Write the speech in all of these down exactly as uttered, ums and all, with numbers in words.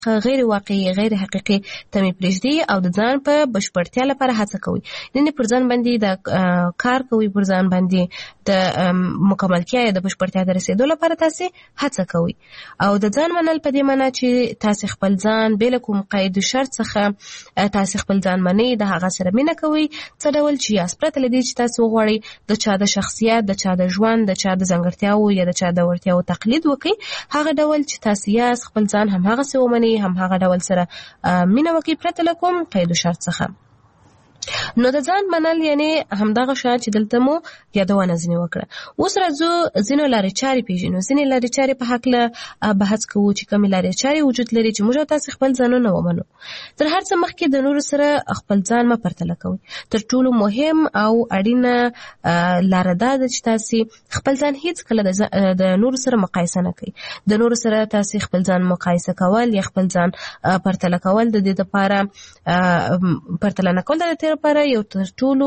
غیر واقعي غیر حقيقي ته می پرېږدي او د ځان په بشپړتیا لپاره هڅه کوي. یعنې پر ځان باندې د کار کوي، پر ځان باندې د مکملتیا یا د بشپړتیا ته رسېدو لپاره تاسې هڅه کوي. او د ځان منل په دې معنا چې تاسې خپل ځان بې له کوم قید و شرط څخه تاسې خپل ځان منئ، د هغه سره مینه کوئ څه ډول چې یاست، پرته له دې چې تاسې وغواړئ د چا د شخصیت، د چا د ژوند، د چا د ځانګړتیاوو یا د چا د وړتیاوو تقلید وکړئ. هغه ډول چې تاسې یاست خپل ځان هم هغسې ومنئ، هم هغه ډول سره مینه وکړي پرته له کوم قید و شرط څخه. نو د ځان منل یعنی همدغه شان چې دلته مو یادونه ځنې وکړه. اوس راځو ځینو لارې چارې پیژنو. ځینې لارې چارې په هکله بحث کوو چې کومې لارې چارې وجود لري چې موږ او تاسې خپل ځانونه ومنو. تر هر څه مخکې د نورو سره خپل ځان مه پرتله کوئ. تر ټولو مهم او اړینه لاره دا ده چې تاسې خپل ځان هیڅ کله د نورو سره مقایسه نه کوئ. د نورو سره تاسې خپل ځان مقایسه کول یا خپل ځان پرتله کول د دې لپاره پرتله نه کول د دې لپاره یو تر ټولو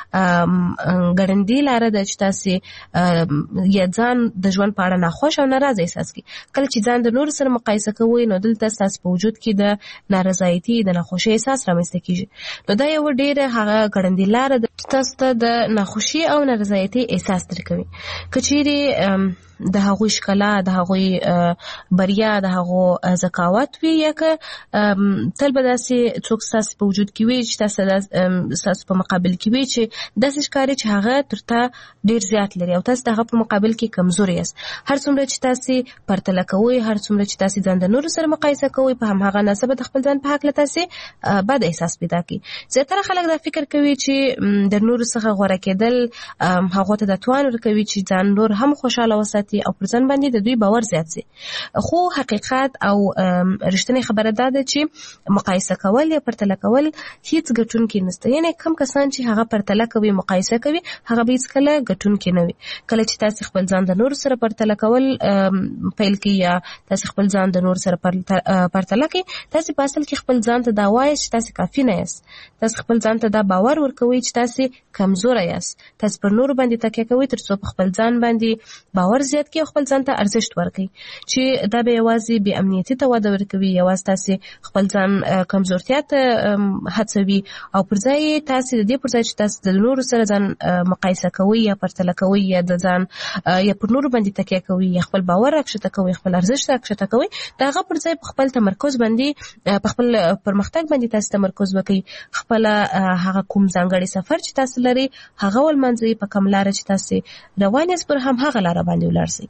ګړندۍ لاره ده چې تاسې یا ځان د ژوند په اړه ناخوښ او ناراضه احساس کړئ. کله چې ځان د نورو سره مقایسه کوئ نو دلته ستاسو په وجود کې د نارضایتي، د ناخوښۍ احساس رامنځته کیږي. نو دا یو ډېره هغه ګړندۍ لاره ده چې تاسو ته د ناخوښۍ او نارضایتي احساس درکوي. که چیرې د هغوی ښکلا، د هغوی بریا، د هغو ذکاوت وي، یا که تل به داسې څوک ستاسې په وجود کې وي چې تاسو ستاسو په مقابل کې وي چې داسې ښکاري چې هغه تر تا ډېر زیات لري او تاسو د هغه په مقابل کې کمزوري یاست. هر څومره چې تاسې پرتله کوئ، هر څومره چې تاسې ځان د نورو سره مقایسه کوئ، په همهغه ناسبه د خپل ځان په هکله تاسې بد احساس پیدا کوي. زیاتره خلک دا فکر کوي چې د نورو څخه غوره کېدل هغو ته د توان ورکوي چې ځان نور هم خوشحاله وساتي او پر ځان باندې د دوی باور زیات شي. خو حقیقت او رښتینی خبره دا ده چې مقایسه کول یا پرتله کول هیڅ ګټونکی نشته. یعنی کم کسان چې هغه پرتله کوي، مقایسه کوي، هغه به هیڅکله ګټونکی نه وي. کله چې تاسې خپل ځان د نورو سره پرتله کول پیل کړئ یا تاسې خپل ځان د نورو سره پرتله کړئ، تاسې په اصل کې خپل ځان ته دا وایئ چې تاسې کافي نه یاست. تاسې خپل ځان ته دا باور ورکوئ چې تاسې کمزوره یاست. تاسې پر نورو باندې تکیه کوئ تر څو په خپل ځان باندې باور زیات کړئ او خپل ځان ته ارزښت ورکړئ، چې دا به یوازې بې امنیتي ته وده ورکوي، یوازې تاسې خپل ځان کمزورتیا ته هڅوي او پر ځای تاسې د دې پر ځای چې تاسې د نورو سره ځان مقایسه کوئ یا پرتله کوئ یا د ځان یا پر نورو باندې تکیه کوئ یا خپل باور راکښته کوئ، خپل ارزښت راکښته کوئ، د هغه پر ځای په خپل تمرکز باندې په خپل پرمختګ باندې تاسې تمرکز وکړئ. خپله هغه کوم ځانګړی سفر چې تاسې لرئ هغه ولمانځئ، په کوم لاره چې تاسې روان یاست پر هم هغه لاره باندې ولاړ شئ.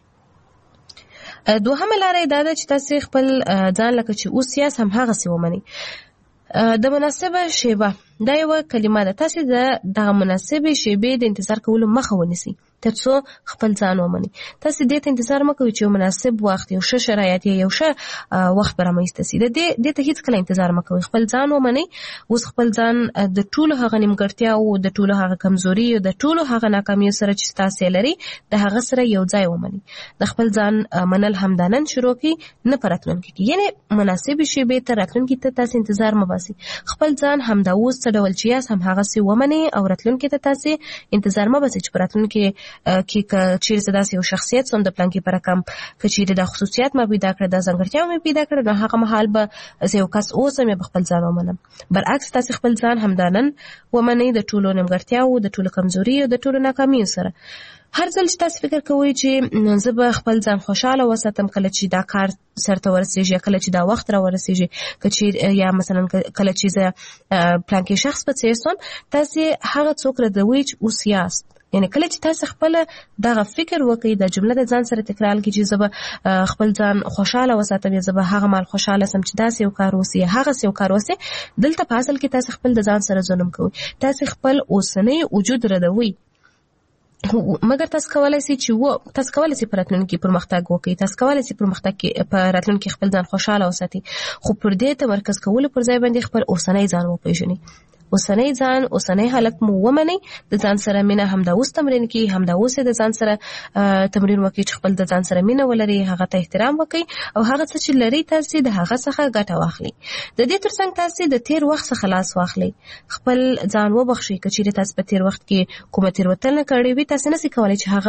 دوهمه لاره دا ده چې تاسې خپل ځان لکه چې اوس یاست هم هغسې ومنئ. د مناسبه شیبه دا یوه کلمه ده. تاسې د دغه مناسبې شیبې د انتظار کولو مخه ونیسئ تر څو خپل ځان ومنئ. تاسې دې ته انتظار مه کوئ چې یو مناسب وخت، یو ښه شرایط یا یو ښه وخت به رامنځته شي. د دې دې ته هېڅکله انتظار مه کوئ. خپل ځان ومنئ. اوس خپل ځان د ټولو هغه نیمګړتیاوو، د ټولو هغه کمزوریو، د ټولو هغه ناکامیو سره چې تاسې لرئ د هغه سره یو ځای ومنئ. د خپل ځان منل همدا نن شروع کړئ، نه په راتلونکي کې. یعنې مناسبې شیبې ته راتلونکي ته تاسې انتظار مه باسئ. خپل ځان همدا اوس څه ډول چې یاست هم هغسې ومنئ او راتلونکي ته تاسې انتظار مه باسئ چې په راتلونکي کې که چیرې زه داسې یو شخصیت سوم د پلانکي په رقم، که چیرې دا خصوصیات ما پیدا کړه، دا ځانګړتیاوې مې پیدا کړه، نو هغه مهال به زه یو کس اوسم یا به خپل ځان ومنم. برعکس تاسې خپل ځان همدا نن ومنئ د ټولو نیمګړتیاوو، د ټولو کمزوریو، د ټولو ناکامیو سره. هر ځل چې تاسې فکر کوئ چې زه به خپل ځان خوشحاله وساتم کله چې دا کار سرته ورسېږي یا کله چې دا وخت را ورسېږي، که چیرې یا مثلا کله چې زه پلانکي شخص په څېر سوم، تاسې هغه څوک ردوئ چې اوس یاست. یعنی کله چې تاسو خپل دغه فکر وکړئ، د جمله د ځان سره تکرار کړئ چې زه به خپل ځان خوشاله وساتم یا زه به هغه مال خوشاله سم چې داسې یو کار وسي یا هغه یو کار وسي، دلته په اصل کې تاسو خپل د ځان سره ظلم کوئ. تاسو خپل اوسنی وجود ردوئ. مګر تاسو کولای شئ چې و تاسو کولای شئ په راتلونکي پرمختګ وکړئ، تاسو کولای شئ پرمختګ کې په راتلونکي خپل ځان خوشاله وساتئ، خو پر دې تمرکز کول پر ځای باندې خپل اوسنی ځان وپېژنئ. اوسنی ځان، اوسنی حالت مو ومنئ. د ځان سره مینه همدا اوس تمرین کړئ، همدا اوس د ځان سره تمرین وکړئ چې خپل د ځان سره مینه ولرئ، هغه ته احترام وکړئ او هغه څه چې لرئ تاسې د هغه څخه ګټه واخلئ. د دې ترڅنګ تاسې د تیر وخت څخه لاس واخلئ. خپل ځان وبخښئ. که چیرې تاسو په تیر وخت کې کومه تېروتنه کړې وي، تاسې نشئ کولی چې هغه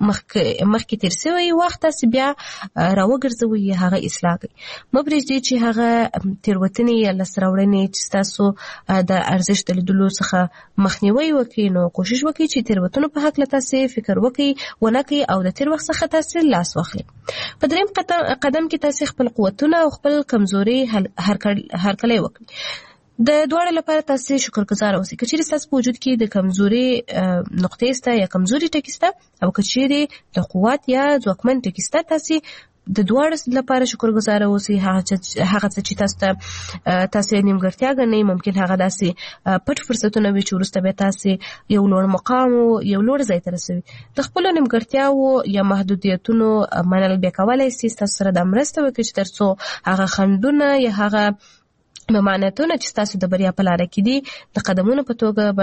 مخکې مخکې تیر شوی وخت تاسو بیا راوګرځوي هغه اصلاح کوي. مه پرېږدئ چې هغه تېروتنې یا لاسته راوړنې چې ستاسو د ارزښت د لیدلو څخه مخنیوی وکړي، نو کوشش وکړئ چې تېروتنو په هکله تاسو فکر وکړئ ونه کړئ او د تېر وخت څخه تاسو لاس واخلئ. په درېیم قدم کې تاسو خپل قوتونه او خپل کمزوري هرکلی وکړئ. د دواړو لپاره تاسو شکرګزار اوسئ. که چیرې ستاسو په وجود کې د کمزوري نقطې شته یا کمزوري ټکي شته او که چیرې د قوت یا ځواکمن ټکي شته، تاسو د دواړو لپاره شکرګزار اوسئ. هغه څه چې تاسو ته تاسو یې نیمګړتیا ګڼئ، ممکن هغه داسې پټ فرصتونه وي چې وروسته بیا تاسو یو لوړ مقام او یو لوړ ځای ته رسوي. د خپلو نیمګړتیاوو یا محدودیتونو منل بیا کولی سي تاسو سره دا مرسته وکړي چې تر څو هغه خنډونه یا هغه ممانعتونه چې تاسو د بریا په لاره کې دي د قدمونو په توګه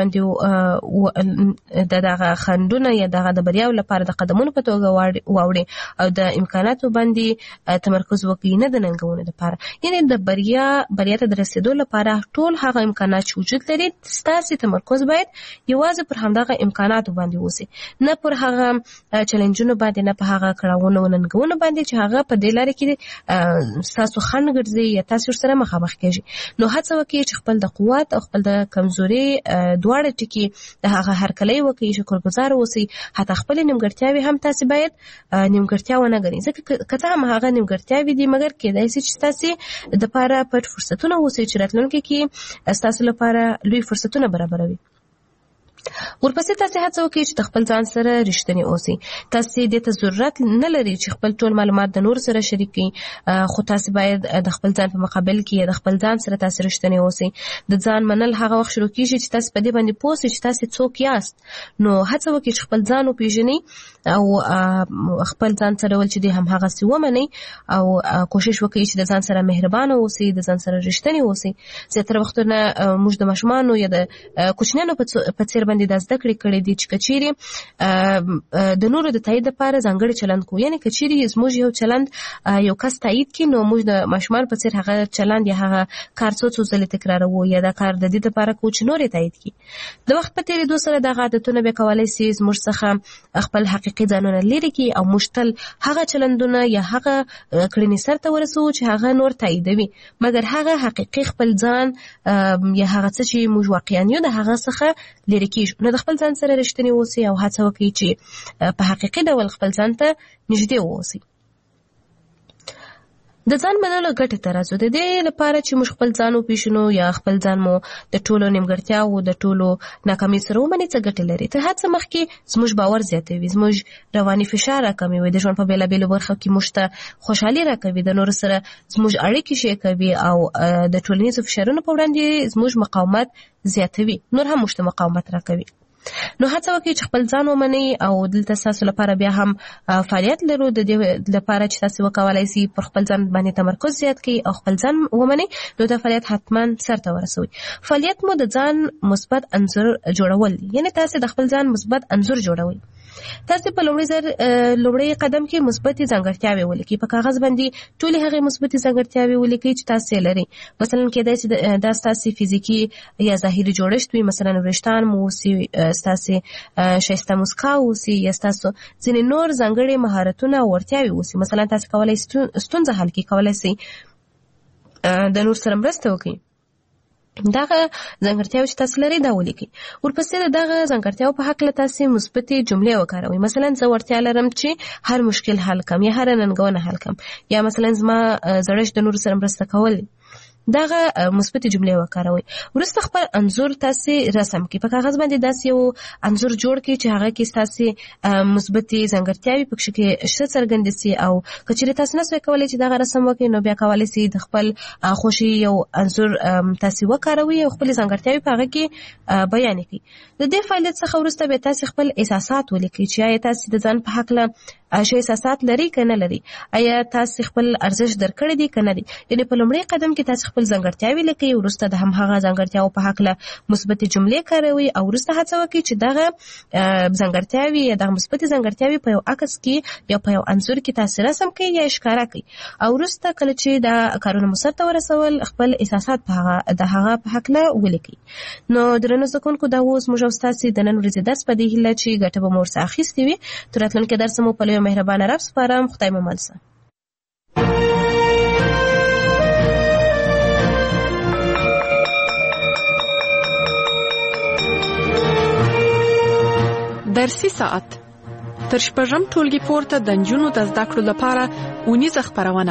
باندې د دغه خنډونه یا دغه د بریا لپاره د قدمونو په توګه واوړي او د امکاناتو باندې تمرکز وکړي، نه د ننګونو لپاره. یعنی د بریا بریا ته د رسیدو لپاره ټول هغه امکانات چې وجود لري، ستاسو تمرکز باید یوازې پر همدغه امکاناتو باندې وسی، نه پر هغه چیلنجونو باندې، نه په هغه کړاوونو او ننګونو باندې چې هغه په دې لاره کې تاسو خنډ ګرځي یا تاسو سره مخامخ کیږي. نو هڅه وکړئ چې خپل د قوت او خپل د کمزوري دواړه ټکي د هغه هرکلی وکړئ، شکرګزار اوسئ. حتی خپل نیمګړتیاوې هم تاسو باید نیمګړتیا ونه ګڼئ، ځکه که څه هم هغه نیمګړتیاوې دي، مګر کېدای شي چې تاسو د پاره پټ فرصتونه اوسئ چې راتلونکي کې ستاسو لپاره لوی فرصتونه برابروي. ورپسې تاسو هڅه وکړئ چې د خپل ځان سره رښتینی اوسئ. تاسو دې ته ضرورت نه لري چې خپل ټول معلومات د نور سره شریک کړئ، خو تاسو باید د خپل ځان په مقابل کې د خپل ځان سره تاسو رښتینی اوسئ. د ځان منل هغه وخت شروع کیږي چې تاسو په دې باندې پوه شئ چې تاسو څوک یاست. نو هڅه وکړئ چې خپل ځان وپېژنئ او خپل ځان سره ول چې دې هم هغه سی ومنئ او کوشش وکړئ چې د ځان سره مهربانه اوسئ، د ځان سره رښتینی اوسئ. زیاتره وختونه موږ د ماشومانو یا د کوچنیانو په څیر باندې د زده کړې کړې دي چې کچېرې د نورو د تایید لپاره ځانګړی چلند کوو. یعنې کچېرې زموږ یو چلند یو کس تایید کړي، نو موږ د ماشومان په څیر هغه چلند یا هغه کار څو څو ځلې تکراروو یا دا کار د دې لپاره کوو چې نور یې تایید کړي. د وخت په تېرېدو سره دغه عادتونه بیا کولی سي زموږ څخه خپل حقیقي ځانونه لرې کړي او موږ تل هغه چلندونه یا هغه کړنې سرته ورسوو چې هغه نور تاییدوي، مګر هغه حقیقي خپل ځان یا هغه څه چې موږ واقعا یو د هغه څخه لرې کېږو. نو د خپل ځان سره رښتینی اوسئ او هڅه وکړئ چې په حقیقي ډول خپل ځان ته نږدې واوسئ. د ځان منلو ګټې ته راځو. د دې لپاره چې موږ خپل ځان وپېژنو یا خپل ځان مو د ټولو نیمګړتیاوو د ټولو ناکامۍ سره ومني، څه ګټې لري. تر هر څه مخکې زموږ باور زیاتوي، زموږ رواني فشار راکموي، د ژوند په بېلابېلو برخو کې موږ ته خوشحالي راکوي، د نورو سره زموږ اړیکې ښې کوي او د ټولنیزو فشارونو په وړاندې زموږ مقاومت زیاتوي، نور هم موږ ته مقاومت راکوي. نو هڅه وکړئ چې خپل ځان ومنئ او دلته ستاسو لپاره بیا هم فعالیت لرو د دې لپاره چې تاسو وکولای شئ پر خپل ځان باندې تمرکز زیات کړئ او خپل ځان ومنئ. نو دا فعالیت حتما سرته ورسوئ. فعالیت مو د ځان مثبت انځور جوړول دي، یعنی تاسو د خپل ځان مثبت انځور جوړوئ. تاسو په لومړي ځل لومړي قدم کې مثبت ځانګړتیاوې ولیکئ. په کاغذ باندې ټولې هغه مثبت ځانګړتیاوې ولیکئ چې تاسو لري. مثلا کېدای شي دا ستاسو فزیکي یا ظاهري جوړښت وي، مثلا وریښتان مو اوسي، ستاسو ښایسته مسکا اوسي، یا ستاسو ځینې نور ځانګړي مهارتونه او وړتیاوې اوسي. مثلا تاسو کولی ستونزه حل کړئ، کولی شئ د نور سره مرسته وکړئ. دغه ځانګړتیاوې چې تاسو لرئ دا ولیکئ. ورپسې د دغه ځانګړتیاوو په هکله تاسو مثبتې جملې وکاروئ. مثلا زه وړتیا لرم چې هر مشکل حل کړم یا هره ننګونه حل کړم، یا مثلا زما زړښت د نورو سره مرسته کول. دغه مثبتې جملې وکاروئ. وروسته خپل انځور تاسو رسم کړئ. په کاغذ باندې داسې یو انځور جوړ کړئ چې هغه کې تاسو مثبتې ځانګړتیاوې پکې کې ښه څرګندې سي، او که چېرې تاسو نسئ کولی چې دغه رسم وکړئ، نو بیا کولی سئ د خپل خوښې یو انځور تاسو وکاروئ او خپلې ځانګړتیاوې په هغه کې بیان کړئ. د دې فعالیت څخه وروسته بیا تاسو خپل احساسات ولیکئ چې آیا تاسو د ځان په هکله ښه احساسات لري که نه لري، آیا تاسو خپل ارزښت درکړی دی که نه دی. یعنې په لومړي قدم کې تاسو خپل خپل ځانګړتیاوې لیکي، وروسته د همهغه ځانګړتیاو په هکله مثبت جملې کاروي او وروسته هڅه وکړي چې دغه ځانګړتیاوې یا دغه مثبت ځانګړتیاوې په یو عکس کې یا په یو انځور کې تاسو رسم کړئ یا ښکاره کړئ او وروسته کله چې دا کارونه مو سرته ورسول خپل احساسات په هغه د هغه په هکله ولیکئ. نو درنو زده کوونکو دا اوس موږ او ستاسې د نن ورځې درس په دې هیله چې ګټه به مو ورڅخه اخیستې وي. تر راتلونکي درس مو په لویه مهربانه رب سپارم. خدای مو مل شه. درسي ساعت تر شپږم ټولګي پورته د نجونو د زده کړو لپاره اونیزه خپرونه.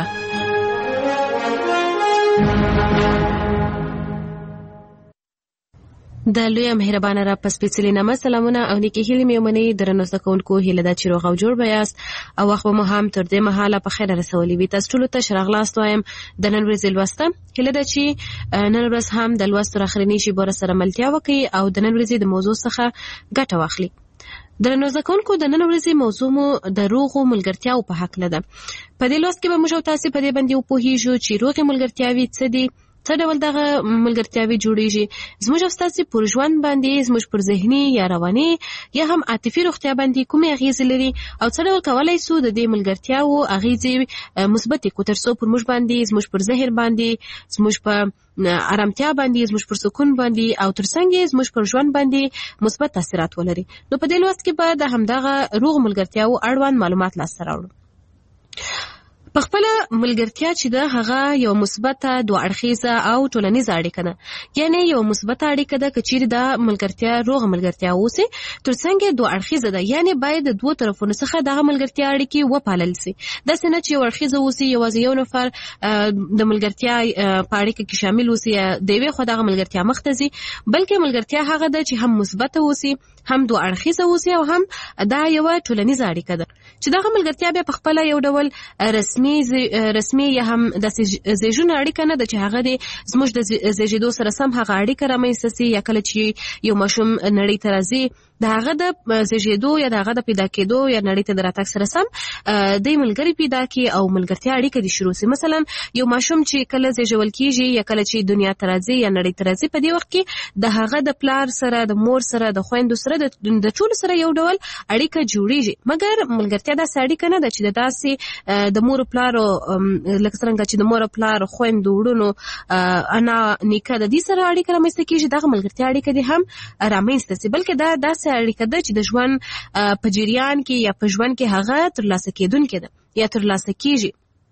د لوی مهربانه را پس سپېڅلي نامه سلامونه او نیکې هیلې مې ومنئ. درنو زده کوونکو هیله ده چې روغ او جوړ به یاست او وخت به مو هم تر دې مهاله په خیر رسولي وي. تاسو ټولو ته ښه راغلاست وایم. د نن ورځې لوسته هیله ده چې نن ورځ هم د لوستو راخریني شیبو سره ملتیا وکړي او د نن ورځې د موضوع څخه ګټه واخلي. درنو زده کوونکو د نن ورځې موضوع مو د روغو ملګرتیاو په هکله ده. په دې لوست کې به موږ او تاسې په دې باندې وپوهیږو چې روغې ملګرتیاوې څه دي، څه ډول دغه ملګرتیاوې جوړیږي، زموږ او ستاسې پر ژوند باندې، زموږ پر ذهني یا رواني یا هم عاطفي روغتیا باندې کومې اغیزې لري او څه ډول کولی شو د دې ملګرتیاو اغیزې مثبتې کړو تر څو پر موږ باندې، زموږ پر ذهن باندې، زموږ په ارامتیا باندې، زموږ پر سکون باندې او ترڅنګ زموږ پر ژوند باندې مثبت تاثیرات ولري. نو په دې لوست کې به د همدغه روغ ملګرتیاو اړوند معلومات لاسته راوړو. په خپل ملګرتیا چې ده هغه یو مثبته دوه اړخیزه او ټولنیزه اړیکه ده. یعنی یو مثبته اړیکه ده که چیرې دا ملګرتیا روغه ملګرتیا اوسي، ترڅنګ دوه اړخیزه ده، یعنی باید د دوه طرفونو څخه دغه ملګرتیا اړیکې وپالل شي. داسې نه چې یو اړخیزه اوسي، یوازې یو نفر د ملګرتیا په اړیکه کې شامل اوسي یا د یوې خوا دغه ملګرتیا مخته ځي، بلکې ملګرتیا هغه ده چې هم مثبته اوسي، هم دوه اړخیزه اوسي او هم دا یو ټولنیزه اړیکه ده چې دغه ملګرتیا بیا په خپل یو ډول رسمي رسمي یا هم د زیږون اړیکه نه ده چې هغه د زموږ د زیږیدو سره سم هغه اړیکه رامنځته سي یا کله چې یو ماشوم نړۍ ته راځي د هغه د زیږیدو یا د هغه د پیدا کېدو یا نړۍ ته د راتګ سره سم د ملګري پیدا کی او ملګرتیا اړیکه دي شروع سي. مثلا یو ماشوم چې کله زیږول کیږي یا کله چې دنیا ته راځي یا نړۍ ته راځي په دې وخت کې د هغه د پلار سره، د مور سره، د خويندو سره، د ټول سره یو ډول اړیکه جوړیږي. مګر ملګرتیا د اړیکه نه ده چې د داسې د مور پلار لکه څنګه چې د مور پلار، خويندو، وروڼو، انا، نیکه د دې سره اړیکه رامنځته کیږي. دغه ملګرتیا اړیکه دي هم رامنځته سي، بلکې دا داسې اړیکه ده چې د ژوند په جریان کې یا په ژوند کې هغه ترلاسه کېدونکې ده یا ترلاسه کیږي.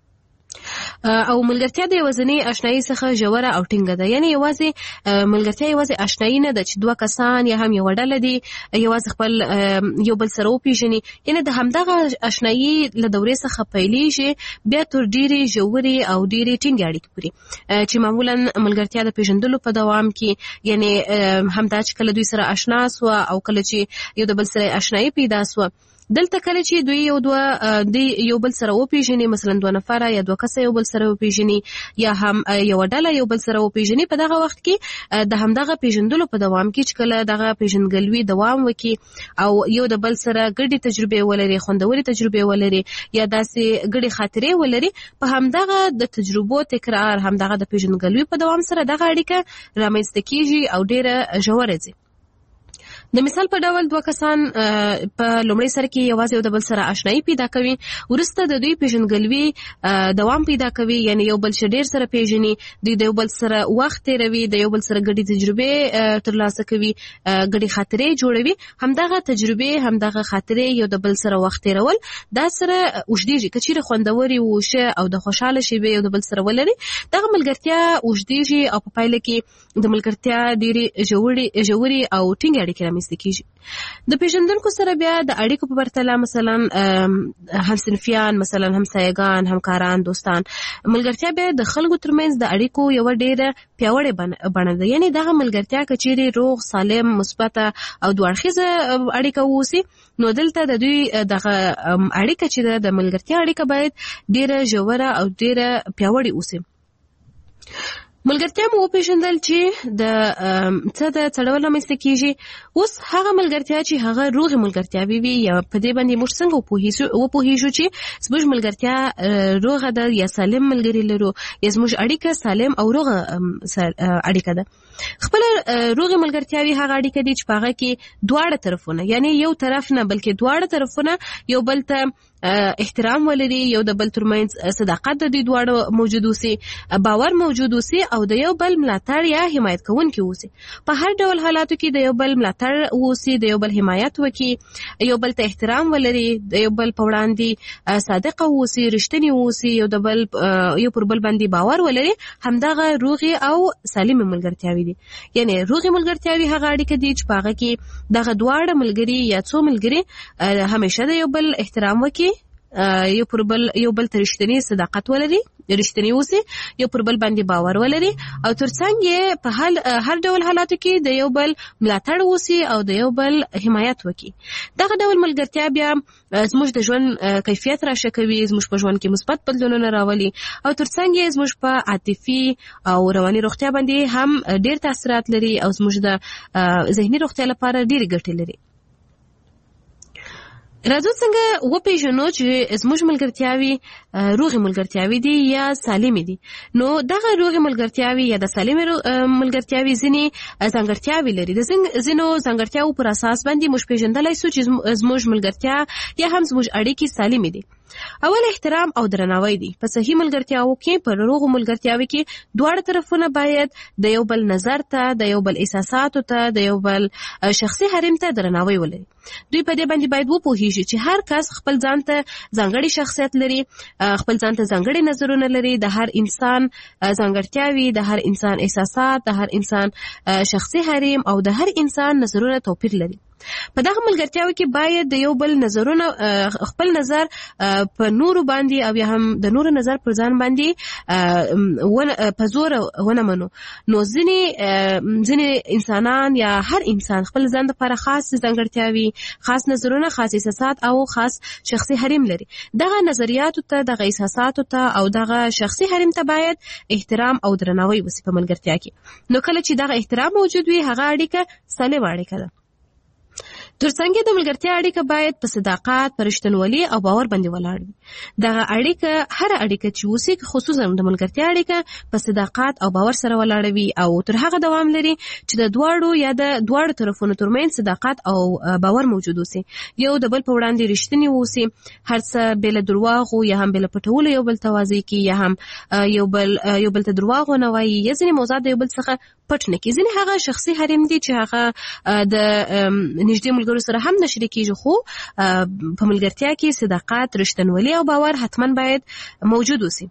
او ملګرتیا د یوازینۍ آشنایي څخه ژوره او ټینګه ده. یعنی یوازې ملګرتیا یوازې آشنایي نه ده چې دوه کسان یا هم یو ډله دي یوازې خپل یو بل سره وپېژني. یعنی د همدغه آشنایي له دورې څخه پیلېږي بیا تر ډېرې ژورې او ډېرې ټینګې اړیکې پورې چې معمولا ملګرتیا د پېژندلو په دوام کې، یعنی همدا چې کله دوی سره آشنا سوه او کله چې یو د بل سره آشنایي پیدا سوه، دلته کله چې دوی یو دوه د یو بل سره وپېژني، مثلا دوه نفره یا دوه کسه یو بل سره وپېژني یا هم یو ډله یو بل سره وپېژني، په دغه وخت کې د همدغه پېژندلو په دوام کې چې کله دغه پېژندګلوي دوام وکړي او یو د بل سره ګډې تجربې ولري، خوندورې تجربې ولري یا داسې ګډې خاطرې ولري، په همدغه د تجربو تکرار، همدغه د پېژندګلوي په دوام سره دغه اړیکه رامنځته کیږي او ډېره ژوره ځي. د مثال په ډول دوه کسان په لومړي سر کې یوازې یو د بل سره آشنایي پیدا کوي، وروسته د دوی پېژندګلوي دوام پیدا کوي، یعنی یو بل ډېر سره پېژني، دوی د یو بل سره وخت تېروي، د یو بل سره ګډې تجربې ترلاسه کوي، ګډې خاطرې جوړوي. همدغه تجربې، همدغه خاطرې، یو د بل سره وخت تېرول دا سره اوږدېږي. که چیرې خوندورې وشه او د خوشحاله شېبې یو د بل سره ولري، دغه ملګرتیا اوږدېږي او په پایله کې د ملګرتیا ډېرې ژورې او ټینګې اړیکې رامنځته کیږي. د پیژندونکو سره بیا د اړیکو په پرتله مثلا همصنفیان، مثلا همسایگان، همکاران، دوستان، ملګرتیا بیا د خلکو ترمنځ د اړیکو یو ډېره پیاوړې بڼه ده. یعنی دغه ملګرتیا که چیرې روغ، سالم، مثبته او دوه اړخیزه اړیکه واوسي، نو دلته د دوی دغه اړیکه چې ده د ملګرتیا اړیکه باید ډېره ژوره او ډېره پیاوړې اوسي. ملګرتیا مو وپېژندل چې د څه د څړول رامنځته کېږي. اوس هغه ملګرتیا چې هغه روغې ملګرتیاوې وي یا په دې باندې موږ څنګه وپوهېږو چې زموږ ملګرتیا روغه ده یا سالم ملګري لرو یا زموږ اړیکه سالم او روغه اړیکه ده. خپله روغې ملګرتیاوې هغه اړیکه دي چې په هغه کې دواړه طرفونه یعنی یو طرف نه بلکې دواړه طرفونه یو بل ته احترام ولري، یو د بل ترمنځ صداقت د دوی دواړو موجود اوسي، باور موجود اوسي او د یو بل ملاتړ یا حمایت کوونکي اوسي. په هر ډول حالاتو کې د یو بل ملاتړ اوسي، د یو بل حمایت وکړي، یو بل ته احترام ولري، د یو بل په وړاندې صادقه اوسي، رښتینی اوسي، یو د بل یو پر بل باندې باور ولري. همدغه روغې او سالمې ملګرتیاوې دي. یعنی روغې ملګرتیاوې هغه اړیکه دي چې په هغه کې دغه دواړه ملګري یا څو ملګري همیشه د یو بل احترام وکړي، یو پر بل یو بل ته رښتینی صداقت ولري، رښتینی اوسي، یو پر بل باندې باور ولري او ترڅنګ یې په هر ډول حالاتو کې د یو بل ملاتړ اوسي او د یو بل حمایت وکړي. دغه ډول ملګرتیا بیا زموږ د ژوند کیفیت راښه کوي، زموږ په ژوند کې مثبت بدلونونه راولي او ترڅنګ یې زموږ په عاطفي او رواني روغتیا باندې هم ډېر تاثیرات لري او زموږ د ذهني روغتیا لپاره ډېرې ګټې لري. راځو څنګه وپېژنو چې زموږ ملګرتیاوې روغې ملګرتیاوې دي یا سالمې دي. نو دغه روغې ملګرتیاوې یا د سالمې ملګرتیاوې ځینې ځانګړتیاوې لري. د ځینو ځانګړتیاوو پر اساس باندې موږ پېژندلی سو چې زموږ ملګرتیا یا هم زموږ اړیکې سالمې دي. اول احترام او درناوی دی. په صحیح ملګرتیاو کې په روغو ملګرتیاو کې دواړه طرفونه باید د یو بل نظر ته، د یو بل احساساتو ته، د یو بل شخصي حریم ته درناوی ولري. دوی په دې باندې باید وپوهیږي چې هر کس خپل ځان ته ځانګړی شخصیت لري، خپل ځان ته ځانګړي نظرونه لري، د هر انسان ځانګړتیاوې، د هر انسان احساسات، د هر انسان شخصي حریم او د هر انسان نظرونه توپیر لري. په دغه ملګرتیاو کې باید د یو بل نظرونه خپل نظر په نورو باندې او یا هم د نورو نظر پر ځان باندې په زور ونه منو. نو ځینې ځینې انسانان یا هر انسان خپل ځان لپاره خاص ځانګړتیاوې، خاص نظرونه، خاص احساسات او خاص شخصي حریم لري. دغه نظریاتو ته، دغه احساساتو ته او دغه شخصي حریم ته باید احترام او درناوی وسي په ملګرتیا کې. نو کله چې دغه احترام موجود وي هغه اړیکه سالمه اړیکه ده. ترڅنګ د ملګرتیا اړیکه باید په صداقت، په رښتینولي او باور باندې ولاړ وي. دغه اړیکه هر اړیکه چې وسی خصوصا د ملګرتیا اړیکه په صداقت او باور سره ولاړ وي او تر هغه دوام لري چې د دواړو یا د دواړو طرفونو ترمنځ صداقت او باور موجود وي، یو د بل په وړاندې رښتینی وي، هر څه بل دروغ یا هم بل پټول یو بل توازی کی یا هم یو بل یو بل ته دروغ نه وایي، یا ځینې موضوعات یو بل څخه پټ نه کی. ځینې هغه شخصي حریم دي چې هغه د نږدې ملګرو سره هم نشری کیږي، خو په ملګرتیا کې صداقت، رښتینولي او باور حتما باید موجود وي.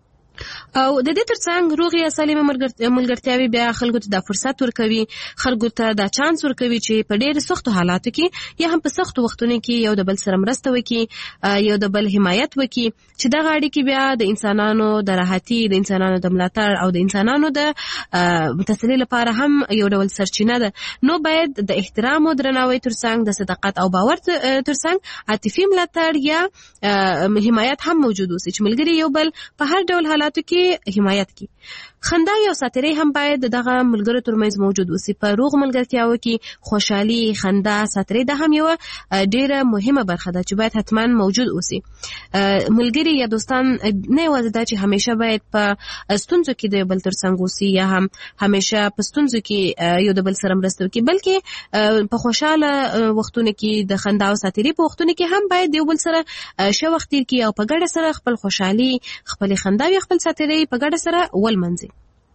او د دې ترڅنګ روغې یا سالمه ملګرتیاوې بیا خلکو ته د فرصت ورکوي، خلکو ته د چانس ورکوي چې په ډېر سختو حالاتو کې یا هم په سختو وختونو کې یو د بل سره مرسته وکړي، یو د بل حمایت وکړي، چې دغه اړیکې بیا د انسانانو د راحتي، د انسانانو د ملاتړ او د انسانانو د تسلي لپاره هم یو ډول سرچینه ده. نو باید د احترام او درناوي ترڅنګ د صداقت او باور ترڅنګ عاطفي ملاتړ یا حمایت هم موجود وي چې ملګري یو بل په هر ډول حالاتو کې حمایت کی. خندا یا ساتیري هم باید دغه ملګرو ترمنځ موجود وي. په روغ ملګرتیاو کې خوشحالي، خندا، ساتیري د هم یو ډیره مهمه برخه ده چې باید حتما موجود اوسي. ملګری یا دوستان نه یوازې دا چې همیشه باید په ستونزو کې د بل ترڅنګ اوسي یا هم همیشه په ستونزو کې یو د بل سره مرسته وکړي، بلکې په خوشاله وختونو کې د خندا او ساتیري په وختونو کې هم باید یو بل سره ښه وخت تیر کړي او په ګډه سره خپل خوشحالي، خپل خندا او خپل ساتیري په ګډه سره ولمنځي.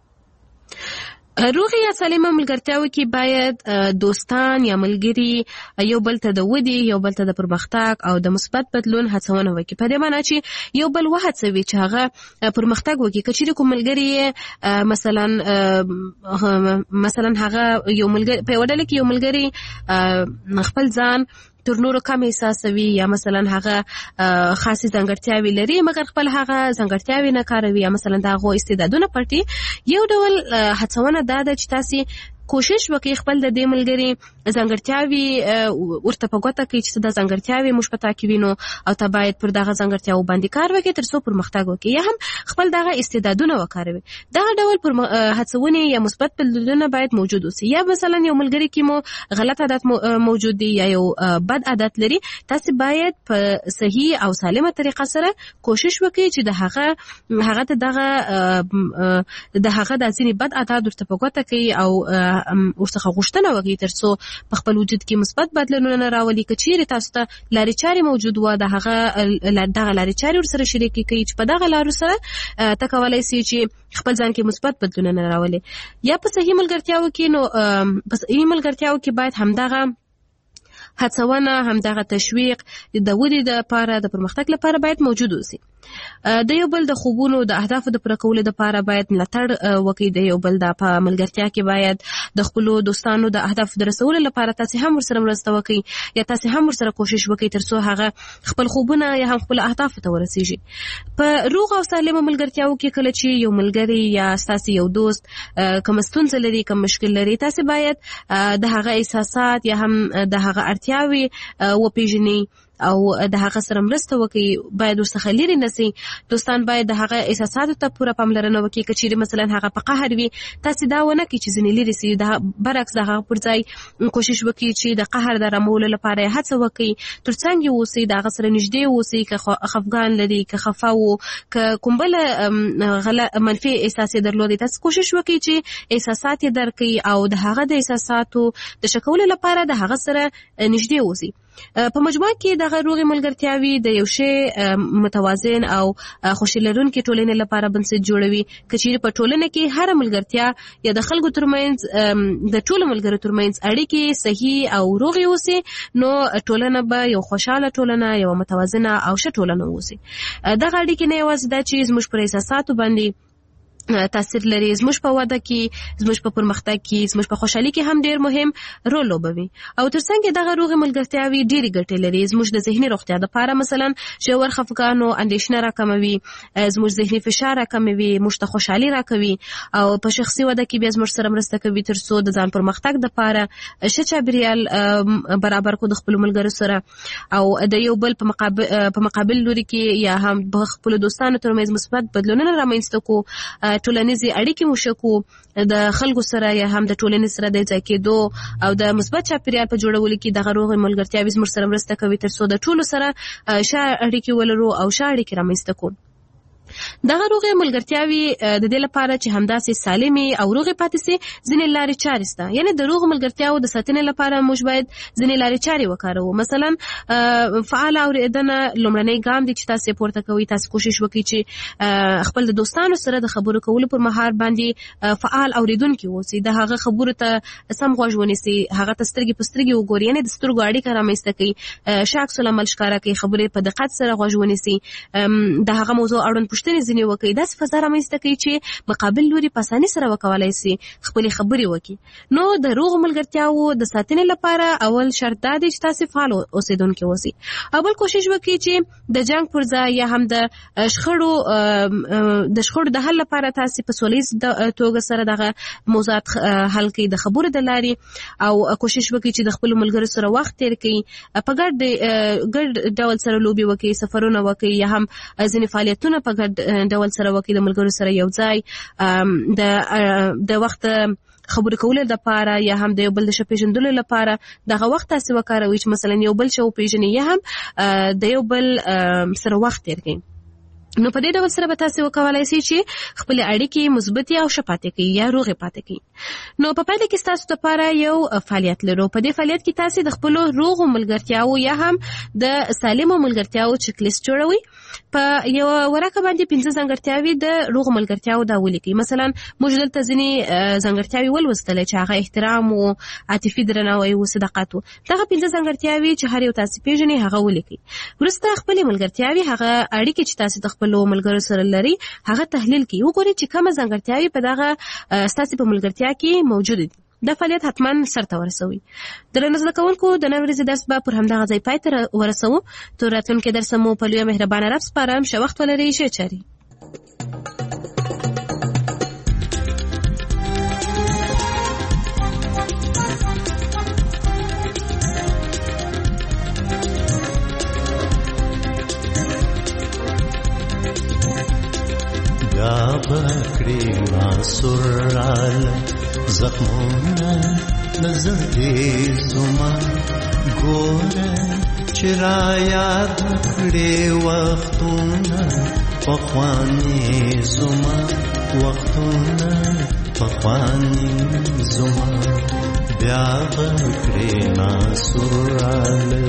روغې یا سالمه ملګرتیاو کې باید دوستان یا ملګري یو بل ته د ودې، یو بل ته د پرمختګ او د مثبت بدلون هڅونه وکړي. په دې معنی چې یو بل وهڅوي چې هغه پرمختګ وکړي. که چېرې کوم ملګري مثلا مثلا هغه یو ملګری په یوه ډله کې یو ملګري خپل ځان تر نورو کم احساسوي یا مثلا هغه خاصی ځانګړتیاوې لري مګر خپل هغه ځانګړتیاوې نه کاروي یا مثلا د هغو استعدادونه پټي، یو ډول هڅونه دا ده چې تاسې کوشش وکړي خپل د دې ملګری ځانګړتیاوي ورته په ګوته کړي چې د ځانګړتیاوي مشبته کې وینو او ته باید پر دغه ځانګړتیاو باندې کار وکړي تر څو پرمختګ وکړي یا هم خپل دغه استعدادونه وکاروي. دغه ډول پر هڅونې یا مثبت بدلونونه باید موجود اوسي. یا مثلا یو ملګری کې مو غلط عادت موجود دی یا یو بد عادت لري، تاسو باید په صحیح او سالمه طریقه سره کوشش وکړي چې د هغه هغه دغه د هغه د ځینې بد عادت ورته په ګوته کړي او ورڅخه غوښتنه وکړي تر څو په خپل وجود کې مثبت بدلونونه راولي. که چیرې تاسو ته لارې چارې موجود و د هغه دغه لارې چارې ورسره شریکې کړي چې په دغه لارو سره ته کولی سي چې خپل ځان کې مثبت بدلونونه راولي. یا په صحیح ملګرتیاو کې نو په صحیح ملګرتیاو کې باید همدغه هڅونه همدغه تشویق د ودې لپاره د پرمختګ لپاره باید موجود اوسي. د یو بل د خوبونو د اهدافو د پوره کولو لپاره باید ملاتړ وکړي. د یو بل د په ملګرتیا کې باید د خپل دوستانو د اهدافو د رسولو لپاره تاسو هم ورسره مرسته وکړي یا تاسو هم ورسره کوشش وکړي تر څو هغه خپل خوبونه یا هم خپل اهداف ته ورسیږي. په روغ او سالمه ملګرتیاو کې کله چې یو ملګری یا تاسو یو دوست کوم ستونزه لري کوم مشکل لري، تاسو باید د هغه احساسات یا هم د هغه اړتیاوي وپیژنئ او د هغه سره مرسته وکړي. باید ورڅخه لرې نشئ. دوستان باید د هغه احساساتو ته پوره پاملرنه وکړي. که چیرې مثلا هغه په قهر وي، تاسو دا ونه کړئ چې ځینې لرې سي، د برعکس د هغه پر ځای کوشش وکړي چې د قهر د رامولو لپاره هڅه وکړي ترڅنګ یې اوسئ، د هغه سره نږدې اوسئ. که خفګان لري، که خفه وو، که کوم بل منفي احساس یې درلودی، تاسو کوشش وکړئ چې احساسات یې درک کړئ او د هغه د احساساتو د ښه کولو لپاره د هغه سره نږدې اوسئ. په مجموع کې دغه روغې ملګرتیاوي د یو شی متوازن او خوشي لرونکي ټولنې لپاره بنسټ جوړوي. که چیرې په ټولنه کې هر ملګرتیا یا د خلکو ترمنځ د ټولو ملګرو ترمنځ اړیکې صحیح او روغې اوسي، نو ټولنه به یو خوشاله ټولنه، یو متوازنه او ښه ټولنه اوسي. دغه اړیکې نه یوازې دا چې زموږ پر احساساتو باندې تاثیر لري، زموږ په وده کې، زموږ په پرمختګ کې، زموږ په خوشحالي کې هم ډیر مهم رول لوبوي. او ترڅنګ دغه روغې ملګرتیاوي ډېرې ګټې لري. زموږ د ذهني روغتیا لپاره مثلا ژور خفګان او اندېښنه راکموي، زموږ ذهني فشار راکموي، موږ ته خوشحالي راکوي او په شخصي وده کې بیا زموږ سره مرسته کوي تر څو د ځان پرمختګ لپاره ښه چاپیریال برابر کړو د خپل ملګرو سره او د یو بل په مقابل په مقابل لوري کې یا هم په خپل دوستانو ترمنځ مثبت بدلونونه رامنځته کو، ټولنیزې اړیکې مو ښه کو، د خلکو سره یا هم د ټولنې سره د ځای کېدو او د مثبت چاپیریال په جوړولو کې دغه روغې ملګرتیاوې زموږ سره مرسته کوي تر څو د ټولو سره ښه اړیکې ولرو او ښه اړیکې رامنځته کو. دغه روغې ملګرتیاوي د دې لپاره چې همداسې سالمې او روغې پاتې سي ځینې لارې چارې شته. یعنې د روغو ملګرتیاو د ساتنې لپاره موږ باید ځینې لارې چارې وکاروو. مثلا فعال اورېدنه لومړنی ګام دی چې تاسو پورته کوئ. تاسو کوشش وکړئ چې خپل د دوستانو سره د خبرو کولو پر مهال باندې فعال اورېدونکي اوسئ. د هغه خبرو ته سم غوږ ونیسئ، هغه ته سترګې په سترګې وګورئ، یعنې د سترګو اړیکه رامنځته کړئ، ښه عکس العمل ښکاره کړئ، خبرې په دقت سره غوږ ونیسئ، د هغه موضوع اړوند پوښتنې ځینې وکړئ. داسې فضا رامنځته کړئ چې مقابل لوري په اسانۍ سره وکولای سي خپلې خبرې وکړي. نو د روغو ملګرتیاو د ساتنې لپاره اول شرط دا دی چې تاسو فعال اوسېدونکي اوسئ. اول کوشش وکړئ چې د جنګ پر ځای یا هم د شخړو د شخړو د حل لپاره تاسو په سولیز توګه سره دغه موضوعات حل کړئ د خبرو د لارې، او کوشش وکړئ چې د خپل ملګرو سره وخت تیر کړئ، په ګډ ګډ ډول سره لوبي وکړئ، سفرونه وکړئ یا هم ځینې فعالیتونه په ګډ ډول سره وکړئ د ملګرو سره یو ځای. د د وخت خبرې کولو لپاره یا هم د یو بل د ښه پېژندلو لپاره دغه وخت تاسو وکاروئ چې مثلا یو بل ښه وپېژنئ یا هم د یو بل سره وخت تیر کړئ. نو په دې ډول سره به تاسو وکولای شئ چې خپل اړیکې مثبتې او ښه پاتې کړئ یا روغې پاتې کړئ. نو په پایله کې ستاسو لپاره یو فعالیت لرو. په دې فعالیت کې تاسو د خپل روغو ملګرتیاو یا هم د سالمو ملګرتیاو چک لیست جوړوئ. په یو ورقه باندې پنځه ځانګړتیاوې د روغو ملګرتیاو دا ولیکئ. مثلا موږ دلته ځینې ځانګړتیاوې ولوستلې چې هغه احترام او عاطفي درناوی او صداقت و. دغه پنځه ځانګړتیاوې چې هر یو تاسو پیژنئ هغه ولیکئ. وروسته خپل ملګرتیاوې هغه اړیکې چې تاسو د خپل ملګرو سره لري هغه تحلیل کړئ. وګورئ چې کومه ځانګړتیاوې په دغه ستاسو په ملګرتیا کې موجود دي. دا فعالیت حتما سرته ورسوي. درنو زده کوونکو د نن ورځې درس به پر همدغه ځای پای ته ورسوو. تر راتلونکي درس مو په لویه مهربانه رب سپارم. ښه وخت ولرئ. ښه چارې. سرال زخمونه نظر دې زما ګوره چې را یاد کړې وختونه پخواني زما وختونه پخواني زما بیا به کړې ناسوراله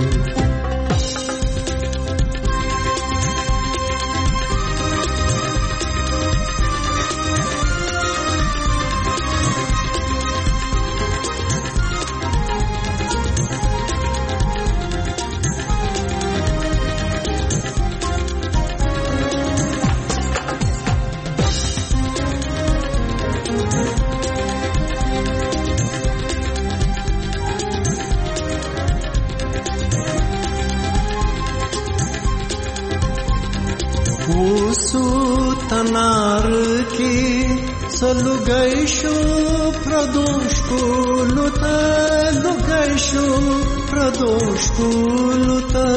تنار کی سلوگای شو پردوش کولوتا لوگای شو پردوش کولوتا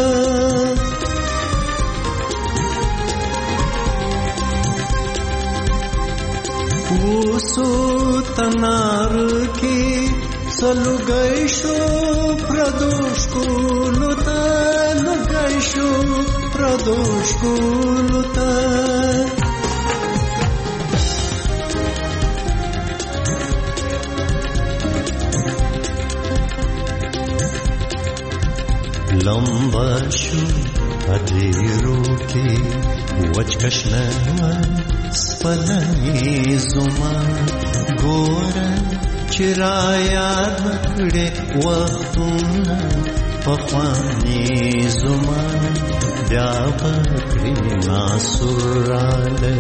وسو تنار کی سلوگای شو پردوش کولوتا لوگای شو پردوش کولوتا لمبا شو ادیرو کی وچکشنه سپلنی زما ګوره چې را یاد کړې وختونه پخواني زما بیا به کړې ناسوراله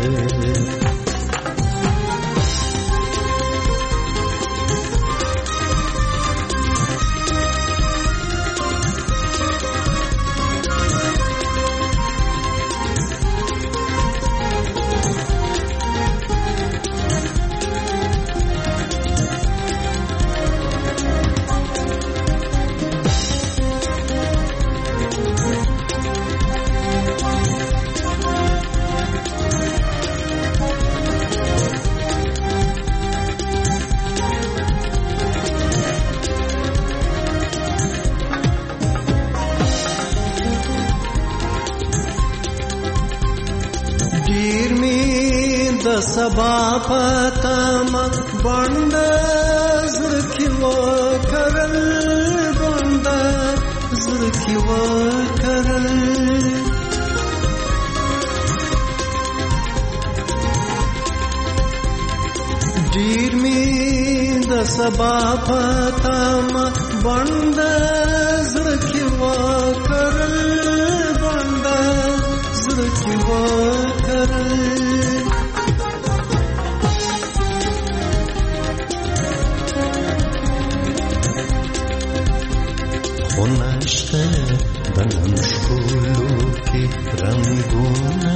سبا پتما بند زرکی و کرل بند زرکی و کرل دیر می د سبا پتما بند زرکی و کرل بند زرکی و کرل خونشته دنم شکولو کی رنگونه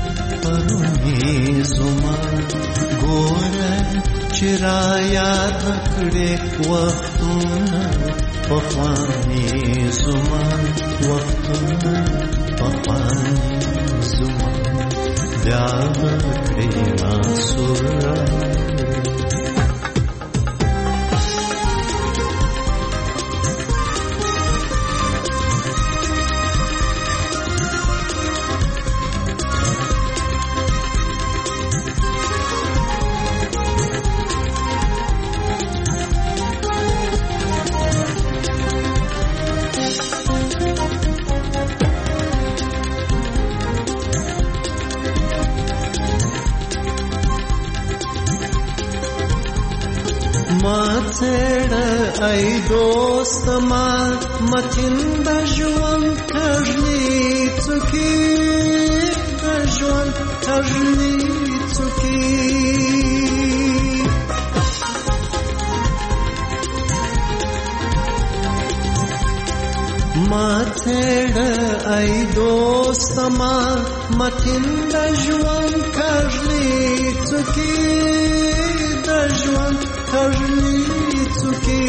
پرونی زما ګوره چې را یاد کړې وختونه پخواني زما وختونه پخواني زما بیا به کړې ناسوراله ای دوست ما متین د ژوند کژلی څوکي د ژوند کژلی څوکي ما تړ ای دوست ما متین د ژوند کژلی څوکي د ژوند کژلی څوکي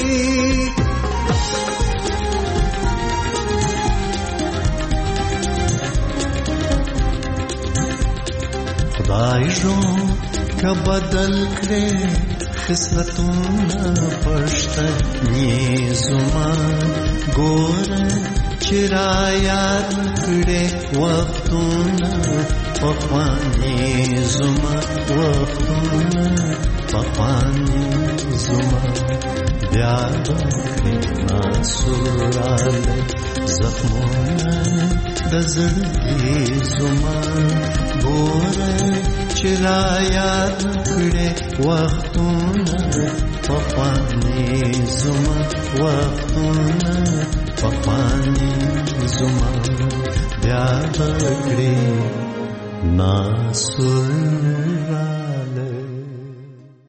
خدای جو بدل کړې خصلتونه پښتنې زما ګوره چې را یاد کړې وختونه پخواني زما وختونه پخواني زما بیا به کړې ناسوراله زخمونه د زړګي زما ګوره چې را یاد کړې وختونه پخواني زما وختونه پخواني زما بیا به کړې ناسوراله